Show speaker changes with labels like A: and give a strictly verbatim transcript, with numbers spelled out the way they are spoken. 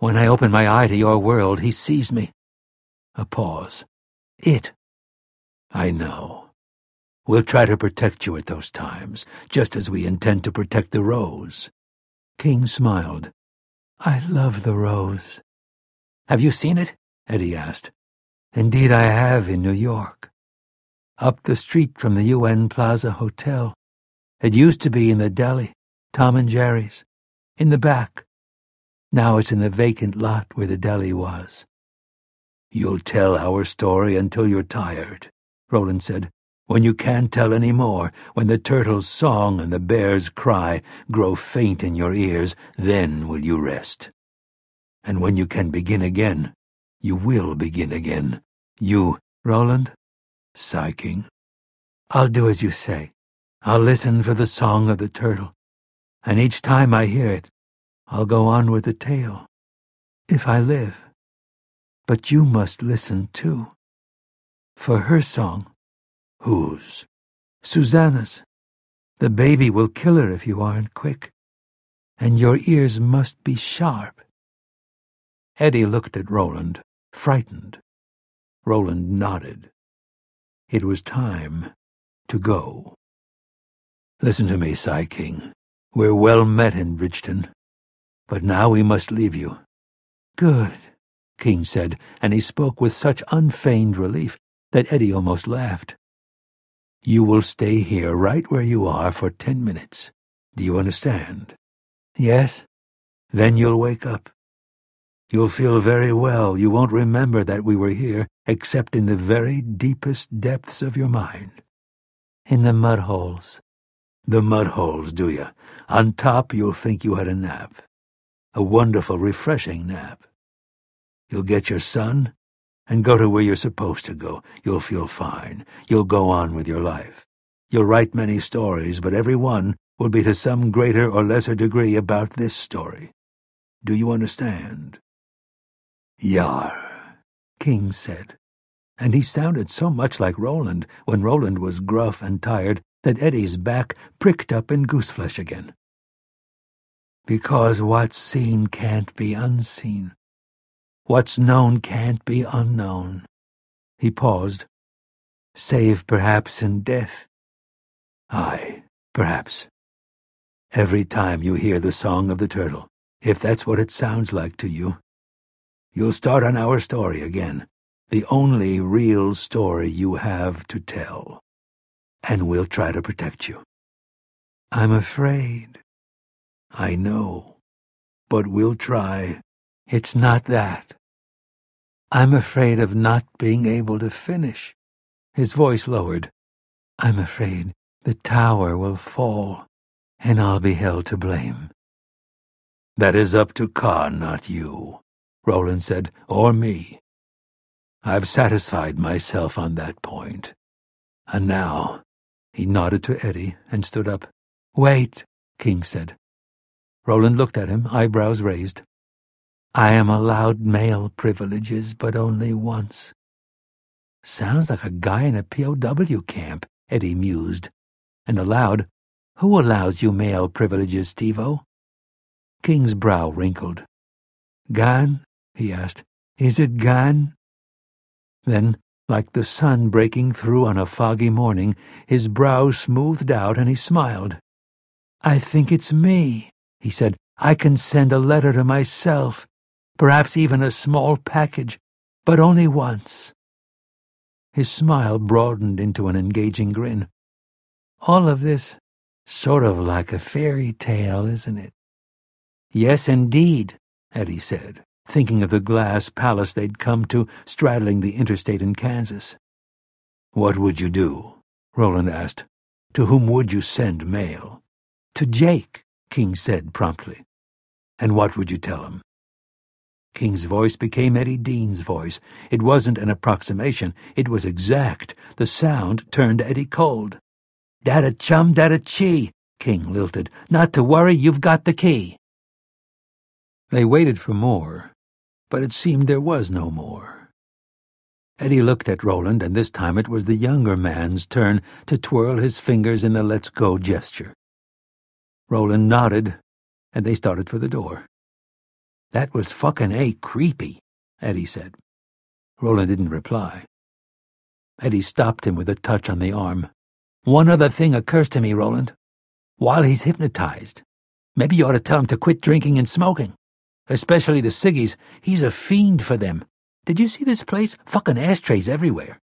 A: When I open my eye to your world, he sees me. A pause. It. I know. We'll try to protect you at those times, just as we intend to protect the rose. King smiled. I love the rose. Have you seen it? Eddie asked. Indeed I have, in New York. Up the street from the U N Plaza Hotel. It used to be in the deli, Tom and Jerry's, in the back. Now it's in the vacant lot where the deli was. You'll tell our story until you're tired, Roland said. When you can't tell any more, when the turtle's song and the bear's cry grow faint in your ears, then will you rest. And when you can begin again, you will begin again. You, Roland? Sigh King. I'll do as you say. I'll listen for the song of the turtle, and each time I hear it, I'll go on with the tale, if I live. But you must listen too. For her song. Whose? Susanna's. The baby will kill her if you aren't quick, and your ears must be sharp. Eddie looked at Roland, frightened. Roland nodded. It was time to go. Listen to me, Sigh King. We're well met in Bridgeton, but now we must leave you. Good, King said, and he spoke with such unfeigned relief that Eddie almost laughed. You will stay here right where you are for ten minutes. Do you understand? Yes. Then you'll wake up. You'll feel very well. You won't remember that we were here, except in the very deepest depths of your mind. In the mud holes. The mud holes, do you? On top, you'll think you had a nap. A wonderful, refreshing nap. You'll get your sun and go to where you're supposed to go. You'll feel fine. You'll go on with your life. You'll write many stories, but every one will be to some greater or lesser degree about this story. Do you understand? Yar, King said, and he sounded so much like Roland when Roland was gruff and tired that Eddie's back pricked up in gooseflesh again. Because what's seen can't be unseen. What's known can't be unknown. He paused. Save perhaps in death. Aye, perhaps. Every time you hear the song of the turtle, if that's what it sounds like to you, you'll start on our story again, the only real story you have to tell. And we'll try to protect you. I'm afraid. I know. But we'll try. It's not that. I'm afraid of not being able to finish. His voice lowered. I'm afraid the tower will fall, and I'll be held to blame. That is up to Khan, not you, Roland said, or me. I've satisfied myself on that point. And now, he nodded to Eddie and stood up. Wait, King said. Roland looked at him, eyebrows raised. I am allowed male privileges, but only once. Sounds like a guy in a P O W camp, Eddie mused, and aloud, Who allows you male privileges, Steve-O? King's brow wrinkled. Gan? He asked. Is it Gan? Then, like the sun breaking through on a foggy morning, his brow smoothed out and he smiled. I think it's me, he said. I can send a letter to myself, perhaps even a small package, but only once. His smile broadened into an engaging grin. All of this, sort of like a fairy tale, isn't it? Yes, indeed, Eddie said, thinking of the glass palace they'd come to, straddling the interstate in Kansas. What would you do? Roland asked. To whom would you send mail? To Jake, King said promptly. And what would you tell him? King's voice became Eddie Dean's voice. It wasn't an approximation. It was exact. The sound turned Eddie cold. Dada chum, dada chi, King lilted. Not to worry, you've got the key. They waited for more, but it seemed there was no more. Eddie looked at Roland, and this time it was the younger man's turn to twirl his fingers in the let's go gesture. Roland nodded, and they started for the door. That was fucking A creepy, Eddie said. Roland didn't reply. Eddie stopped him with a touch on the arm. One other thing occurs to me, Roland. While he's hypnotized, maybe you ought to tell him to quit drinking and smoking. Especially the ciggies. He's a fiend for them. Did you see this place? Fucking ashtrays everywhere.